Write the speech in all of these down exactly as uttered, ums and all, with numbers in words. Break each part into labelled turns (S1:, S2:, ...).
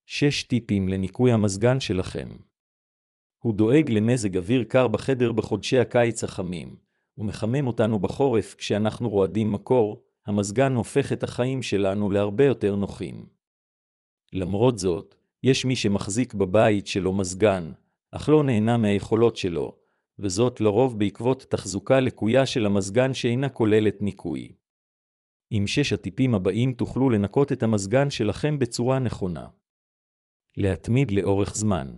S1: שש טיפים לניקוי המזגן שלכם. הוא דואג למזג אוויר קר בחדר בחודשי הקיץ החמים, ומחמם אותנו בחורף כשאנחנו רועדים מקור. המזגן הופך את החיים שלנו להרבה יותר נוחים. למרות זאת, יש מי שמחזיק בבית שלו מזגן, אך לא נהנה מהיכולות שלו, וזאת לרוב בעקבות תחזוקה לקויה של המזגן שאינה כוללת ניקוי. עם שש הטיפים הבאים תוכלו לנקות את המזגן שלכם בצורה נכונה. להתמיד לאורך זמן.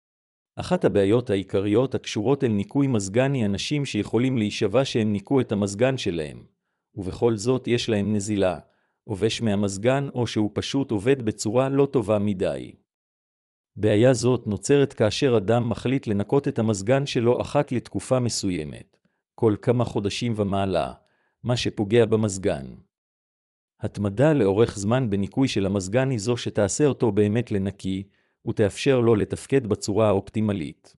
S1: אחת הבעיות העיקריות הקשורות אל ניקוי מזגן היא אנשים שיכולים להישבע שהם ניקו את המזגן שלהם, ובכל זאת יש להם נזילה, עובש מהמזגן או שהוא פשוט עובד בצורה לא טובה מדי. בעיה זאת נוצרת כאשר אדם מחליט לנקות את המזגן שלו אחת לתקופה מסוימת, כל כמה חודשים ומעלה, מה שפוגע במזגן. התמדה לאורך זמן בניקוי של המזגן היא זו שתעשה אותו באמת לנקי, ותאפשר לו לתפקד בצורה האופטימלית.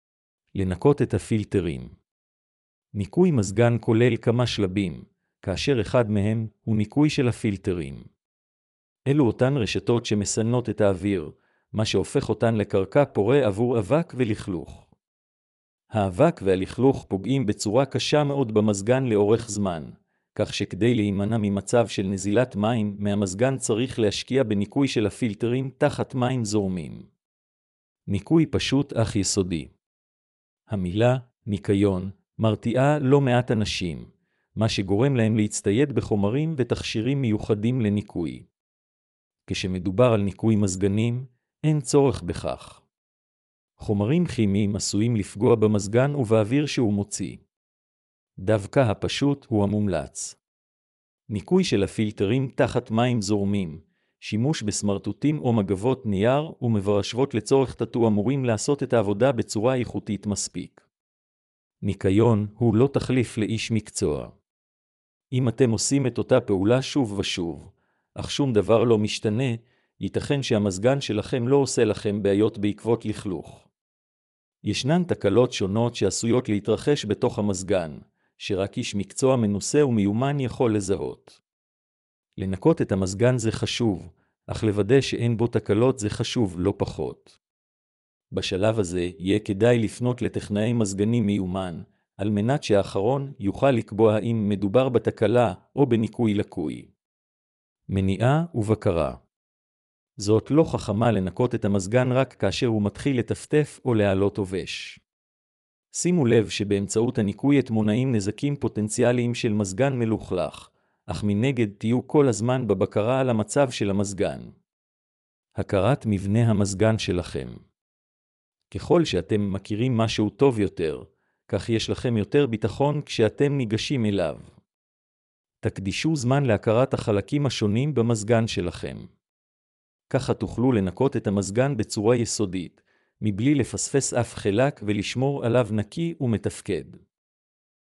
S1: לנקות את הפילטרים. ניקוי מזגן כולל כמה שלבים, כאשר אחד מהם הוא ניקוי של הפילטרים. אלו אותן רשתות שמסננות את האוויר, מה שהופך אותן לקרקע פורה עבור אבק ולכלוך. האבק והלכלוך פוגעים בצורה קשה מאוד במזגן לאורך זמן, כך שכדי להימנע ממצב של נזילת מים מהמזגן צריך להשקיע בניקוי של הפילטרים תחת מים זורמים. ניקוי פשוט אך יסודי. המילה ניקיון מרתיעה לא מעט אנשים, מה שגורם להם להצטייד בחומרים ותכשירים מיוחדים לניקוי. כשמדובר על ניקוי מזגנים, אין צורך בכך. חומרים כימיים עשויים לפגוע במזגן ובאוויר שהוא מוציא. דווקא הפשוט הוא המומלץ. ניקוי של הפילטרים תחת מים זורמים, שימוש בסמרטוטים או מגבות נייר ומברשבות לצורך טאטוא אמורים לעשות את העבודה בצורה איכותית מספיק. ניקיון הוא לא תחליף לאיש מקצוע. אם אתם עושים את אותה פעולה שוב ושוב, אך שום דבר לא משתנה, ייתכן שהמזגן שלכם לא עושה לכם בעיות בעקבות לכלוך. ישנן תקלות שונות שעשויות להתרחש בתוך המזגן, שרק איש מקצוע מנוסה ומיומן יכול לזהות. לנקות את המזגן זה חשוב, אך לוודא שאין בו תקלות זה חשוב לא פחות. בשלב הזה יהיה כדאי לפנות לטכנאי מזגנים מיומן, על מנת שהאחרון יוכל לקבוע האם מדובר בתקלה או בניקוי לקוי. מניעה ובקרה. זאת לא חכמה לנקות את המזגן רק כאשר הוא מתחיל לטפטף או להעלות עובש. שימו לב שבאמצעות הניקוי מונעים נזקים פוטנציאליים של מזגן מלוכלך, אך מנגד תהיו כל הזמן בבקרה על המצב של המזגן. הכרת מבנה המזגן שלכם. ככל שאתם מכירים משהו טוב יותר, כך יש לכם יותר ביטחון כשאתם ניגשים אליו. תקדישו זמן להכרת החלקים השונים במזגן שלכם. ככה תוכלו לנקות את המזגן בצורה יסודית, מבלי לפספס אף חלק ולשמור עליו נקי ומתפקד.